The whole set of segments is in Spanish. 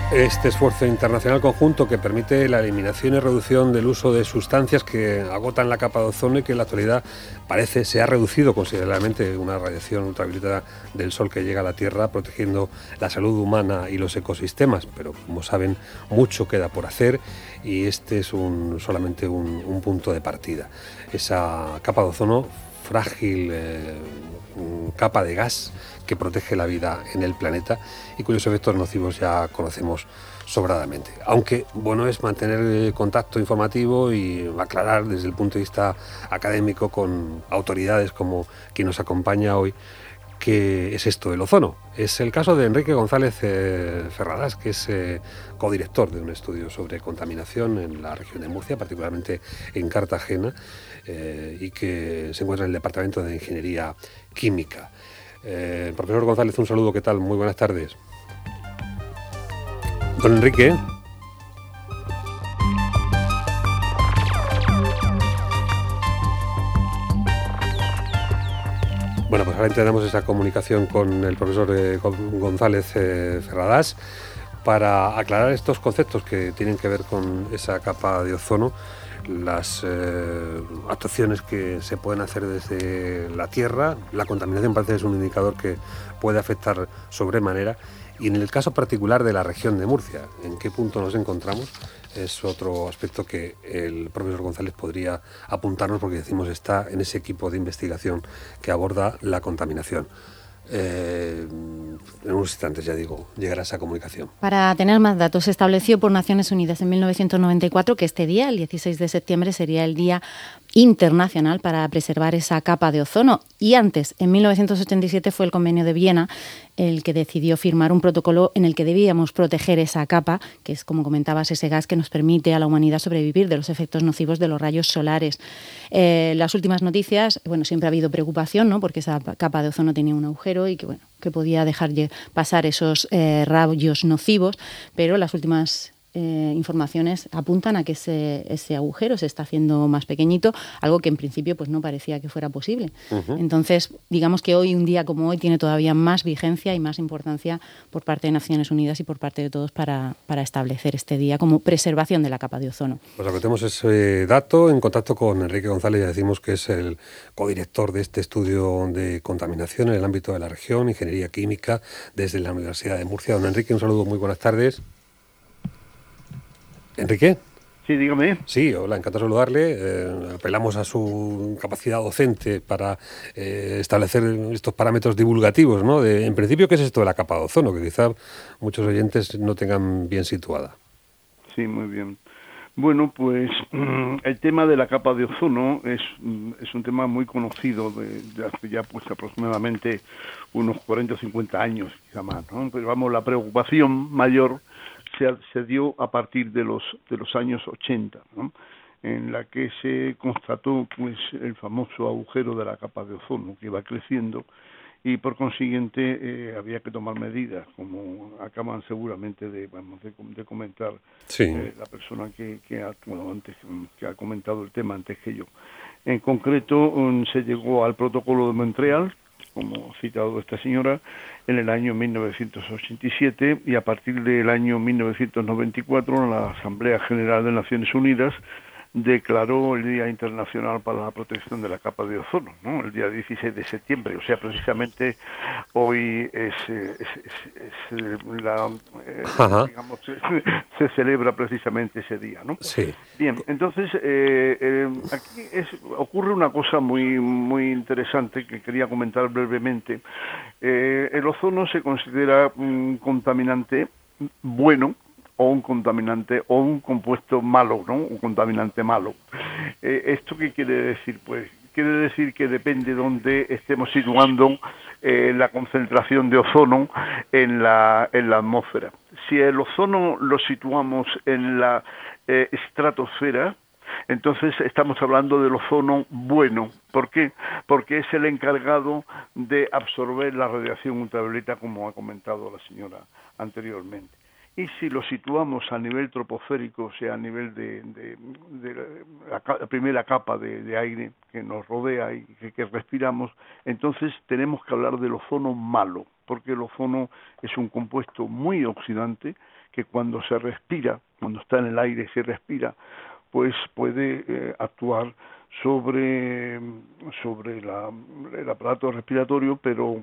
Este esfuerzo internacional conjunto que permite la eliminación y reducción del uso de sustancias que agotan la capa de ozono y que en la actualidad parece se ha reducido considerablemente una radiación ultravioleta del Sol que llega a la Tierra, protegiendo la salud humana y los ecosistemas. Pero como saben, mucho queda por hacer y este es solamente un punto de partida. Esa capa de ozono frágil, capa de gas que protege la vida en el planeta y cuyos efectos nocivos ya conocemos sobradamente. Aunque bueno es mantener contacto informativo y aclarar desde el punto de vista académico con autoridades como quien nos acompaña hoy qué es esto del ozono. Es el caso de Enrique González Ferradas, que es codirector de un estudio sobre contaminación en la región de Murcia, particularmente en Cartagena, y que se encuentra en el Departamento de Ingeniería Química. Profesor González, un saludo, ¿qué tal? Muy buenas tardes. Don Enrique. Bueno, pues ahora intentamos esa comunicación con el profesor González Ferradas para aclarar estos conceptos que tienen que ver con esa capa de ozono, las actuaciones que se pueden hacer desde la Tierra. La contaminación parece que es un indicador que puede afectar sobremanera. Y en el caso particular de la región de Murcia, ¿en qué punto nos encontramos? Es otro aspecto que el profesor González podría apuntarnos, porque decimos está en ese equipo de investigación que aborda la contaminación. En unos instantes, ya digo, llegará esa comunicación. Para tener más datos, se estableció por Naciones Unidas en 1994 que este día, el 16 de septiembre, sería el Día Internacional para preservar esa capa de ozono. Y antes, en 1987, fue el Convenio de Viena el que decidió firmar un protocolo en el que debíamos proteger esa capa, que es, como comentabas, ese gas que nos permite a la humanidad sobrevivir de los efectos nocivos de los rayos solares. Las últimas noticias, bueno, siempre ha habido preocupación, ¿no?, porque esa capa de ozono tenía un agujero y que, bueno, que podía dejar pasar esos rayos nocivos, pero las últimas informaciones apuntan a que ese agujero se está haciendo más pequeñito, algo que en principio pues no parecía que fuera posible. Entonces, digamos que hoy, un día como hoy, tiene todavía más vigencia y más importancia por parte de Naciones Unidas y por parte de todos para establecer este día como preservación de la capa de ozono. Pues acotemos ese dato en contacto con Enrique González. Ya decimos que es el codirector de este estudio de contaminación en el ámbito de la región, Ingeniería Química, desde la Universidad de Murcia. Don Enrique, un saludo, muy buenas tardes. ¿Enrique? Sí, dígame. Sí, hola, encantado de saludarle. Apelamos a su capacidad docente para establecer estos parámetros divulgativos, ¿no? En principio, ¿qué es esto de la capa de ozono? Que quizá muchos oyentes no tengan bien situada. Sí, muy bien. Bueno, pues el tema de la capa de ozono es un tema muy conocido de hace ya pues aproximadamente unos 40 o 50 años, quizá más, ¿no? Pero vamos, la preocupación mayor se dio a partir de los años 80, ¿no?, en la que se constató pues el famoso agujero de la capa de ozono que iba creciendo y por consiguiente había que tomar medidas, como acaban seguramente de comentar sí. La persona que ha comentado el tema antes que yo. En concreto se llegó al protocolo de Montreal, como ha citado esta señora, en el año 1987, y a partir del año 1994 la Asamblea General de Naciones Unidas declaró el Día Internacional para la Protección de la Capa de Ozono, ¿no?, el día 16 de septiembre, o sea, precisamente hoy digamos, se celebra precisamente ese día, ¿no? Sí. Bien, entonces aquí ocurre una cosa muy muy interesante que quería comentar brevemente. El ozono se considera un contaminante bueno, o un contaminante o un compuesto malo, ¿no?, un contaminante malo. ¿Esto qué quiere decir? Pues quiere decir que depende de dónde estemos situando la concentración de ozono en la atmósfera. Si el ozono lo situamos en la estratosfera, entonces estamos hablando del ozono bueno. ¿Por qué? Porque es el encargado de absorber la radiación ultravioleta, como ha comentado la señora anteriormente. Y si lo situamos a nivel troposférico, o sea, a nivel de la primera capa de aire que nos rodea y que respiramos, entonces tenemos que hablar del ozono malo. porque el ozono es un compuesto muy oxidante que cuando se respira, cuando está en el aire y se respira, pues puede actuar sobre el aparato respiratorio, pero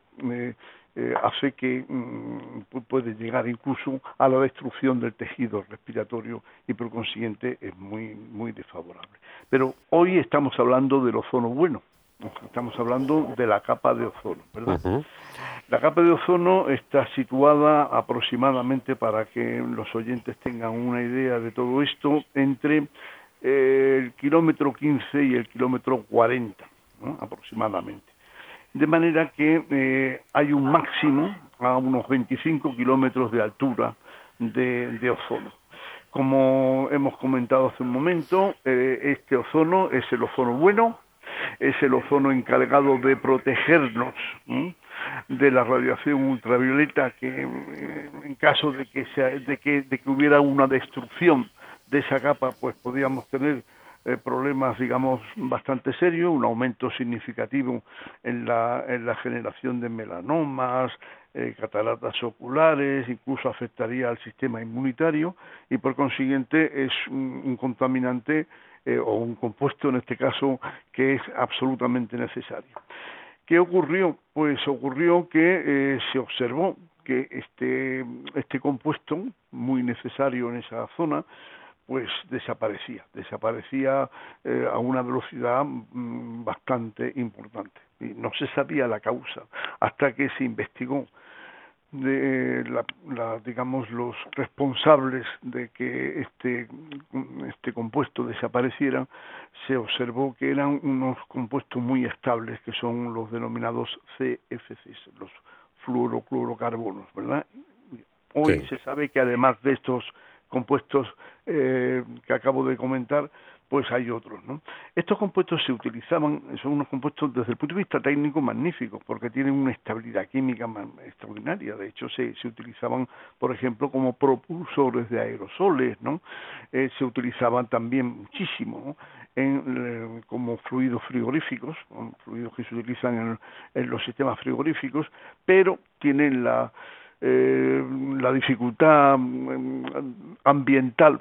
hace que puede llegar incluso a la destrucción del tejido respiratorio y por consiguiente es muy, muy desfavorable. Pero hoy estamos hablando del ozono bueno, estamos hablando de la capa de ozono, ¿verdad? Uh-huh. La capa de ozono está situada aproximadamente, para que los oyentes tengan una idea de todo esto, entre el kilómetro 15 y el kilómetro 40, ¿no? Aproximadamente. De manera que hay un máximo a unos 25 kilómetros de altura de ozono. Como hemos comentado hace un momento, este ozono es el ozono bueno, es el ozono encargado de protegernos de la radiación ultravioleta, que en caso de que hubiera una destrucción de esa capa, pues podríamos tener problemas, digamos, bastante serios, un aumento significativo en la generación de melanomas, cataratas oculares, incluso afectaría al sistema inmunitario y por consiguiente es un contaminante o un compuesto en este caso que es absolutamente necesario. ¿Qué ocurrió? Pues ocurrió que se observó que este compuesto muy necesario en esa zona pues desaparecía a una velocidad bastante importante y no se sabía la causa hasta que se investigó de digamos los responsables de que este compuesto desapareciera. Se observó que eran unos compuestos muy estables que son los denominados CFCs, los fluoroclorocarbonos, ¿verdad? Hoy se sabe que además de estos compuestos que acabo de comentar, pues hay otros, ¿no? Estos compuestos se utilizaban, son unos compuestos desde el punto de vista técnico magníficos, porque tienen una estabilidad química extraordinaria. De hecho, se utilizaban, por ejemplo, como propulsores de aerosoles, ¿no? Se utilizaban también muchísimo, ¿no? Como fluidos frigoríficos, fluidos que se utilizan en los sistemas frigoríficos, pero tienen la dificultad ambiental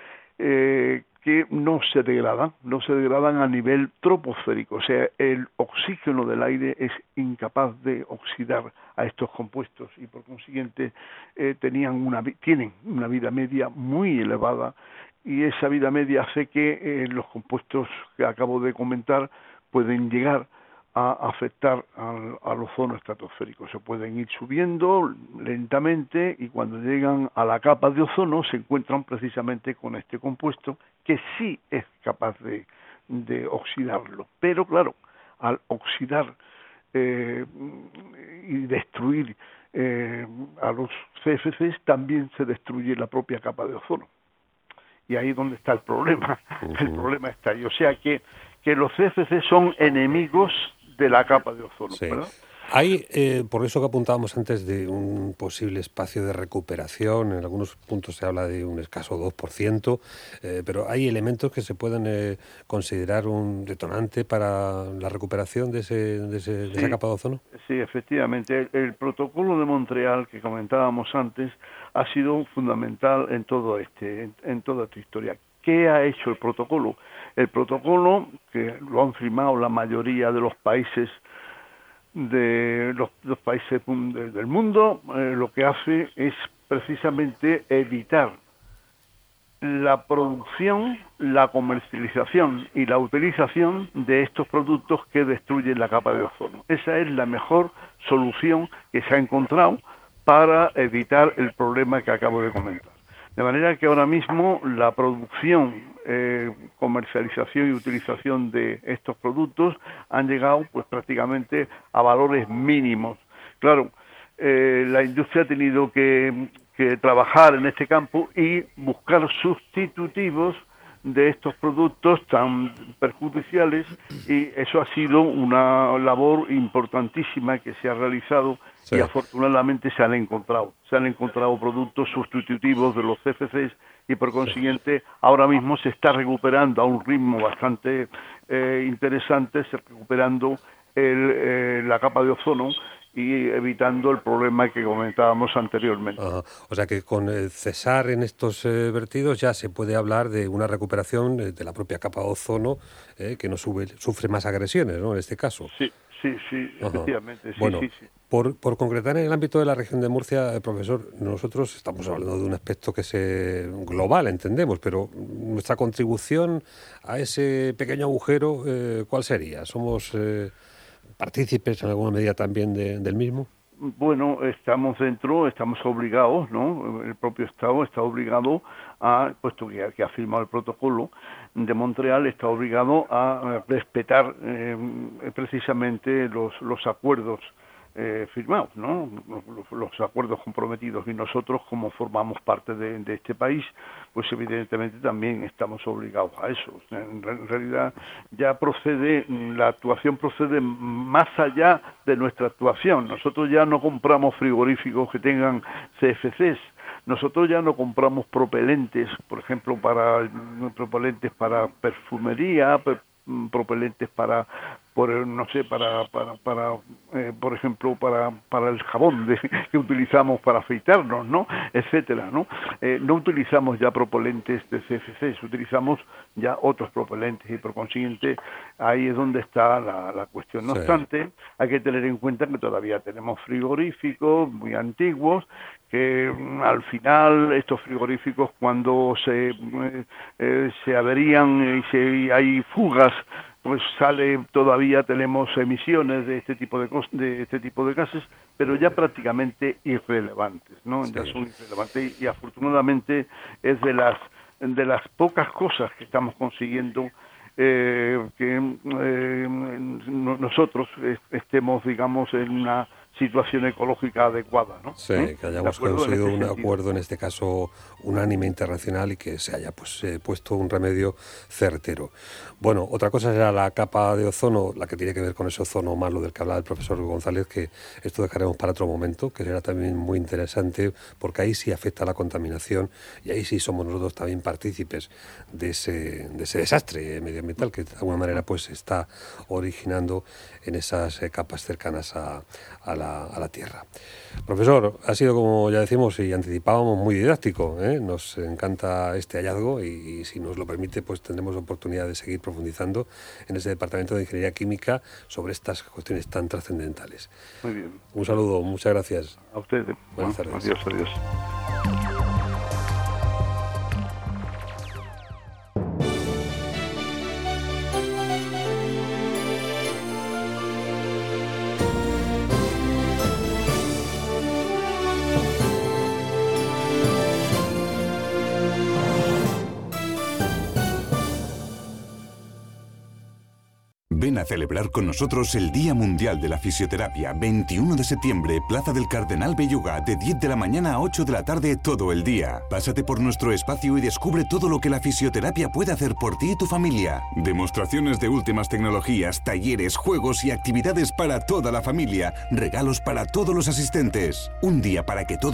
que no se degradan a nivel troposférico, o sea, el oxígeno del aire es incapaz de oxidar a estos compuestos y por consiguiente tienen una vida media muy elevada y esa vida media hace que los compuestos que acabo de comentar pueden llegar a afectar al ozono estratosférico. Se pueden ir subiendo lentamente y cuando llegan a la capa de ozono se encuentran precisamente con este compuesto que sí es capaz de oxidarlo. Pero claro, al oxidar y destruir a los CFCs también se destruye la propia capa de ozono. Y ahí es donde está el problema. El problema está ahí. O sea que los CFC son enemigos de la capa de ozono, sí. ¿Verdad? Hay, por eso que apuntábamos antes, de un posible espacio de recuperación. En algunos puntos se habla de un escaso 2%, pero hay elementos que se pueden considerar un detonante para la recuperación de esa capa de ozono. Sí, efectivamente. El protocolo de Montreal que comentábamos antes ha sido fundamental en toda esta historia. ¿Qué ha hecho el protocolo? El protocolo, que lo han firmado la mayoría de los países del mundo, lo que hace es precisamente evitar la producción, la comercialización y la utilización de estos productos que destruyen la capa de ozono. Esa es la mejor solución que se ha encontrado para evitar el problema que acabo de comentar. De manera que ahora mismo la producción, comercialización y utilización de estos productos han llegado pues prácticamente a valores mínimos. Claro, la industria ha tenido que trabajar en este campo y buscar sustitutivos de estos productos tan perjudiciales y eso ha sido una labor importantísima que se ha realizado. Sí. Y afortunadamente se han encontrado productos sustitutivos de los CFCs y por consiguiente ahora mismo se está recuperando a un ritmo bastante interesante, se está recuperando la capa de ozono y evitando el problema que comentábamos anteriormente. Ajá. O sea que con el cesar en estos vertidos ya se puede hablar de una recuperación de la propia capa de ozono, que no sufre más agresiones, ¿no? En este caso. Sí, efectivamente. Sí, bueno, sí. Por concretar en el ámbito de la región de Murcia, profesor, nosotros estamos hablando de un aspecto que es global, entendemos, pero nuestra contribución a ese pequeño agujero, ¿cuál sería? ¿Somos partícipes en alguna medida también del mismo? Bueno, estamos obligados, ¿no? El propio Estado está obligado puesto que ha firmado el protocolo de Montreal, está obligado a respetar precisamente los acuerdos firmados, ¿no? Los acuerdos comprometidos, y nosotros, como formamos parte de este país, pues evidentemente también estamos obligados a eso. En realidad ya la actuación procede más allá de nuestra actuación. Nosotros ya no compramos frigoríficos que tengan CFCs. Nosotros ya no compramos propelentes, por ejemplo, para perfumería, propelentes por ejemplo, para el jabón que utilizamos para afeitarnos, ¿no? Etcétera, ¿no? No utilizamos ya propelentes de CFCs, utilizamos ya otros propelentes, y por consiguiente ahí es donde está la cuestión. No obstante, hay que tener en cuenta que todavía tenemos frigoríficos muy antiguos, que al final estos frigoríficos, cuando se averían y hay fugas, pues todavía tenemos emisiones de este tipo de gases, pero ya prácticamente irrelevantes, ¿no? Sí. Ya son irrelevantes, y afortunadamente es de las pocas cosas que estamos consiguiendo que nosotros estemos, digamos, en una situación ecológica adecuada, ¿no? Sí, que hayamos conseguido un acuerdo, en este caso unánime internacional, y que se haya puesto un remedio certero. Bueno, otra cosa será la capa de ozono, la que tiene que ver con ese ozono malo del que hablaba el profesor González, que esto dejaremos para otro momento, que será también muy interesante, porque ahí sí afecta la contaminación, y ahí sí somos nosotros también partícipes de ese desastre medioambiental que de alguna manera pues se está originando en esas capas cercanas a la Tierra. Profesor, ha sido, como ya decimos y anticipábamos, muy didáctico, ¿eh? Nos encanta este hallazgo, y si nos lo permite, pues tendremos oportunidad de seguir profundizando en ese Departamento de Ingeniería Química sobre estas cuestiones tan trascendentales. Muy bien. Un saludo, muchas gracias. A usted. Buenas tardes. Adiós. Ven a celebrar con nosotros el Día Mundial de la Fisioterapia, 21 de septiembre, Plaza del Cardenal Belluga, de 10 de la mañana a 8 de la tarde todo el día. Pásate por nuestro espacio y descubre todo lo que la fisioterapia puede hacer por ti y tu familia. Demostraciones de últimas tecnologías, talleres, juegos y actividades para toda la familia. Regalos para todos los asistentes. Un día para que todos